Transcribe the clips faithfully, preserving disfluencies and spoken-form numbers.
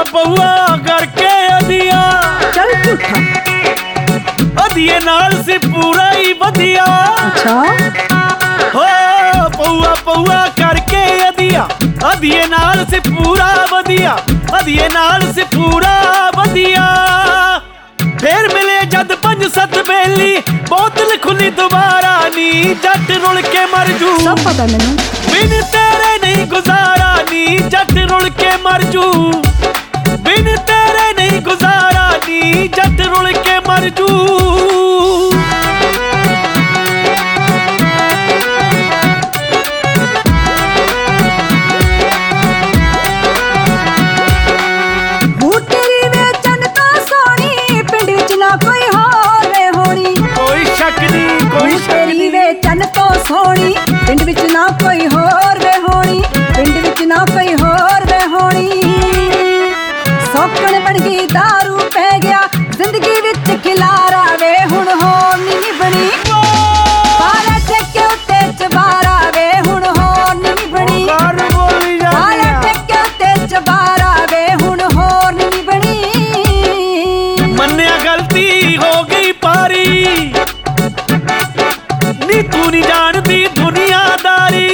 ਪਊਆ ਪਊਆ ਕਰਕੇ ਅਧੀਆ ਚੱਲ ਝੂਠਾ ਅਧੀਏ ਨਾਲ ਸੀ ਪੂਰਾ ਹੀ ਵਧੀਆ। ਅੱਛਾ ਹੋ ਪਊਆ ਪਊਆ ਕਰਕੇ ਅਧੀਆ ਅਧੀਏ ਨਾਲ ਸੀ ਪੂਰਾ ਵਧੀਆ। ਅਧੀਏ ਨਾਲ ਸੀ ਪੂਰਾ ਵਧੀਆ। ਫੇਰ ਮਿਲੇ ਜਦ ਪੰਜ ਸੱਤ ਬੇਲੀ ਬੋਤਲ ਖੁੱਲੀ ਦੁਬਾਰਾ ਨੀ ਜੱਟ ਰੁਲ ਕੇ ਮਰ ਜੂ। ਸਭ ਪਤਾ ਮੈਨੂੰ ਬਿਨ ਤੇਰੇ ਨਹੀਂ ਗੁਜ਼ਾਰਾ ਨੀ ਜੱਟ ਰੁਲ ਕੇ ਮਰ ਜੂ। ਬਿਨ ਤੇਰੇ ਨਹੀਂ ਗੁਜ਼ਾਰਾ ਨੀ ਜੱਟ ਰੁਲ ਕੇ ਮਰ ਜੂ। ਚੰਨ ਤੋਂ ਸੋਹਣੀ ਪਿੰਡ ਵਿੱਚ ਨਾ ਕੋਈ ਹੋਰ ਵੇ ਹੋਣੀ। ਪਿੰਡ ਵਿੱਚ ਨਾ ਕੋਈ ਹੋਰ ਵੇ ਹੋਣੀ। ਸੌਕਣ ਬਣ ਗਈ ਦਾਰੂ ਪੈ ਗਿਆ ਜ਼ਿੰਦਗੀ ਵਿੱਚ ਖਿਲਾਰਾ ਵੇ ਹੁਣ ਹੋਰ ਨੀ ਨਿਭਣੀ। ਪਾਲੇ ਟੇਕੇ ਉੱਤੇ ਚਬਾਰਾ ਵੇ ਹੁਣ ਹੋਰ ਨੀ ਨਿਭਣੀ। ਪਾਲੇ ਟੇਕੇ ਉੱਤੇ ਚਬਾਰਾ ਵੇ ਹੁਣ ਹੋਰ ਨੀ ਨਿਭਣੀ। ਮੰਨਿਆ ਗਲਤੀ ਹੋ ਗਈ ਪਾਰੀ ਨੀ ਤੂੰ ਨੀ ਜਾਣਦੀ ਦੁਨੀਆਦਾਰੀ।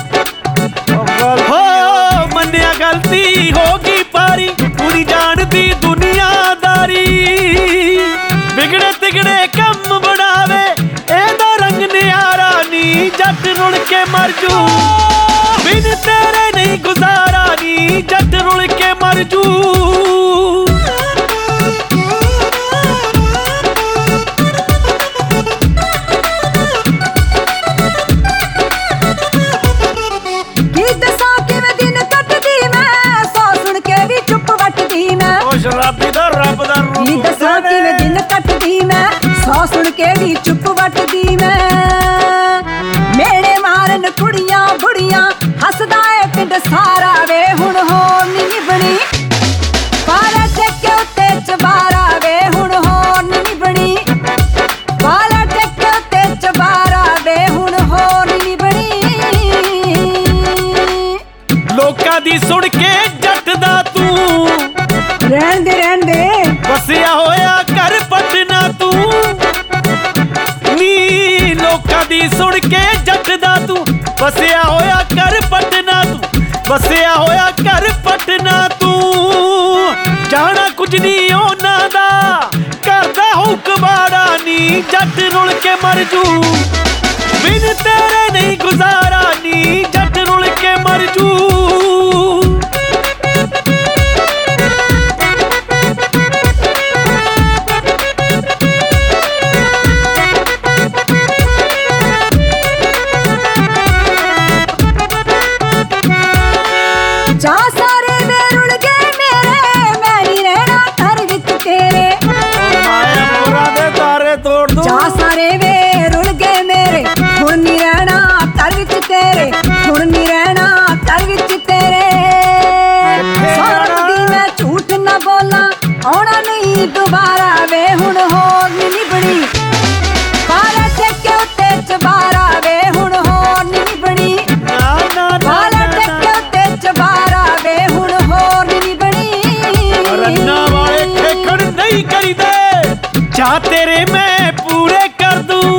ਹੋ ਮੰਨਿਆ ਗਲਤੀ ਹੋ ਗਈ ਪਾਰੀ ਤੂੰ ਨੀ ਜਾਣਦੀ ਦੁਨੀਆਦਾਰੀ। ਵਿਗੜੇ ਤਿਗੜੇ ਕੰਮ ਬਣਾਵੇ ਇਹਦਾ ਰੰਗ ਨਿਆਰਾ ਨੀ ਜੱਟ ਰੁਲ ਕੇ ਮਰ ਜੂ। ਬਿਨ ਤੇਰੇ ਨਹੀਂ ਗੁਜ਼ਾਰਾ ਨੀ ਜੱਟ ਰੁਲ ਕੇ ਮਰ ਜੂ। ਸ਼ਰਾਬੀ ਦਾ ਰੱਬ ਦਾ ਰੂਪ ਕੀ ਦੱਸਾਂ ਕਿਵੇਂ ਦਿਨ ਕੱਟਦੀ ਮੈਂ ਸੌ ਸੁਣ ਕੇ ਵੀ ਚੁੱਪ ਵੱਟਦੀ ਮੈਂ। ਮੇਰੇ ਮਾਰਨ ਕੁੜੀਆਂ ਬੁੜੀਆਂ ਹੱਸਦਾ ਏ ਪਿੰਡ ਸਾਰਾ ਵੇ ਹੁਣ ਹੋਰ ਨੀ ਨਿਭਣੀ। ਪਾਲੇ ਟੇਕੇ ਉੱਤੇ ਚਬਾਰਾ ਵੇ ਹੁਣ ਹੋਰ ਨੀ ਨਿਭਣੀ। ਪਾਲੇ ਟੇਕੇ ਉੱਤੇ ਚਬਾਰਾ ਵੇ ਹੁਣ ਹੋਰ ਨੀ ਨਿਭਣੀ। ਲੋਕਾਂ ਦੀ ਸੁਣ ਕੇ ਜੱਟ ਦਾ ਤੂੰ ਰਹਿਣ ਦੇ ਰਹਿਣ ਦੇ ਵਸਿਆ ਹੋਇਆ ਘਰ ਪਟਨਾ ਤੂੰ ਨੀ। ਲੋਕਾਂ ਦੀ ਸੁਣ ਕੇ ਜੱਟ ਦਾ ਤੂੰ ਵਸਿਆ ਹੋਇਆ ਘਰ ਪਟਨਾ ਤੂੰ। ਵਸਿਆ ਹੋਇਆ ਘਰ ਪਟਨਾ ਤੂੰ। ਜਾਣਾ ਕੁਝ ਨਹੀਂ ਉਹਨਾਂ ਦਾ ਕਰਦਾ ਹੋਊ ਕਬਾੜਾ ਨੀ ਜੱਟ ਰੁਲ ਕੇ ਮਰ ਜੂ। ਬਿਨ ਤੇਰੇ ਨਹੀਂ ਗੁਜ਼ਾਰਾ ਨੀ ਜੱਟ ਰੁਲ ਕੇ ਮਰ ਜੂ। ਜਾ ਸਾਰੇ ਵੇ ਰੁਲ ਗਏ ਮੇਰੇ ਮੈਂ ਨੀ ਰਹਿਣਾ ਘਰ ਵਿੱਚ ਤੇਰੇ। ਮਾਇਆ ਮੋਰਾ ਦੇ ਤਾਰੇ ਤੋੜ ਦੂੰ। ਜਾ ਸਾਰੇ ਵੇ ਰੁਲ ਗਏ ਮੇਰੇ ਹੁਣ ਨੀ ਰਹਿਣਾ ਘਰ ਵਿੱਚ ਤੇਰੇ। ਹੁਣ ਨੀ ਰਹਿਣਾ ਘਰ ਵਿੱਚ ਤੇਰੇ। ਸੌਰਵ ਦੀ ਮੈਂ ਝੂਠ ਨਾ ਬੋਲਾਂ ਆਉਣਾ ਨਹੀਂ ਦੁਬਾਰਾ ਵੇ ਹੁਣ ਹੋਰ ਨੀ ਨਿਭਣੀ। ਪਾਲੇ ਟੇਕੇ ਉੱਤੇ ਚਬਾਰਾ ਵੇ ਹੁਣ ਹੋਰ ਨੀ ਨਿਭਣੀ। ਪਾਲੇ ਟੇਕੇ ਉੱਤੇ ਚਬਾਰਾ ਵੇ ਹੁਣ ਹੋਰ ਨੀ ਨਿਭਣੀ। ਰੰਨਾਂ ਵਾਲੇ ਖੇਖਣ ਨਹੀਂ ਕਰੀਦੇ ਚਾਹ ਤੇਰੇ ਮੈਂ ਪੂਰੇ ਕਰ ਦੂੰ।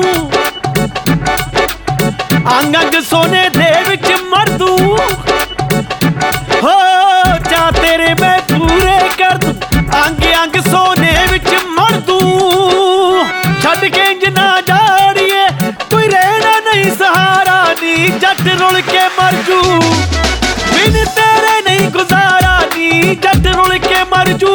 ਅੰਗ ਅੰਗ ਸੋਨੇ ਦੇ ਵਿੱਚ ਮਰ ਦੂੰ। ਹੋ ਚਾਹ ਤੇਰੇ ਮੈਂ ਪੂਰੇ ਕਰ ਦੂੰ। ਅੰਗ ਅੰਗ ਸੋਨੇ ਵਿੱਚ ਮਰ ਦੂੰ। ਛੱਡ ਕੇ ਇੰਜ ਨਾ ਜਾੜੀਏ ਕੋਈ ਰਹਿਣਾ ਨਹੀਂ ਸਹਾਰਾ ਨੀ ਜੱਟ ਰੁਲ ਕੇ ਮਰ ਜੂ। ਬਿਨ ਤੇਰੇ ਨਹੀਂ ਗੁਜ਼ਾਰਾ ਨੀ ਜੱਟ ਰੁਲ ਕੇ ਮਰ ਜੂ।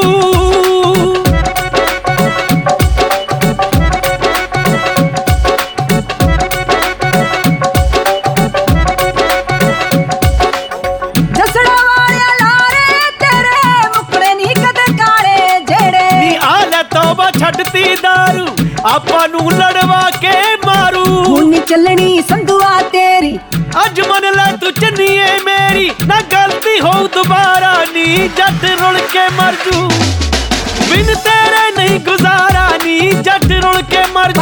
ਜਸੜਾ ਵਾਲਿਆ ਲਾਰੇ ਤੇਰੇ ਮੁਕੜੇ ਨੀ ਕਦੇ ਕਾਲੇ ਜਿਹੜੇ। ਨੀ ਆ ਲੈ ਤੋਬਾ ਛੱਡਤੀ ਦਾਰੂ ਆਪਾਂ ਨੂੰ ਲੜਵਾ ਕੇ ਮਾਰੂ। ਹੁਣ ਨੀ ਚੱਲਣੀ ਸੰਧੂਆ ਤੇਰੀ ਅੱਜ ਮੰਨ ਲੈ ਤੂੰ ਚੰਨੀਏ ਮੇਰੀ ਨਾ ਗਲਤੀ ਹੋਊ ਦੁਬਾਰਾ ਨੀ ਜੱਟ ਰੁਲ ਕੇ ਮਰ ਜੂ। ਬਿਨ ਤੇਰੇ ਨਹੀਂ ਗੁਜ਼ਾਰਾ ਨੀ ਜੱਟ ਰੁਲ ਕੇ ਮਰ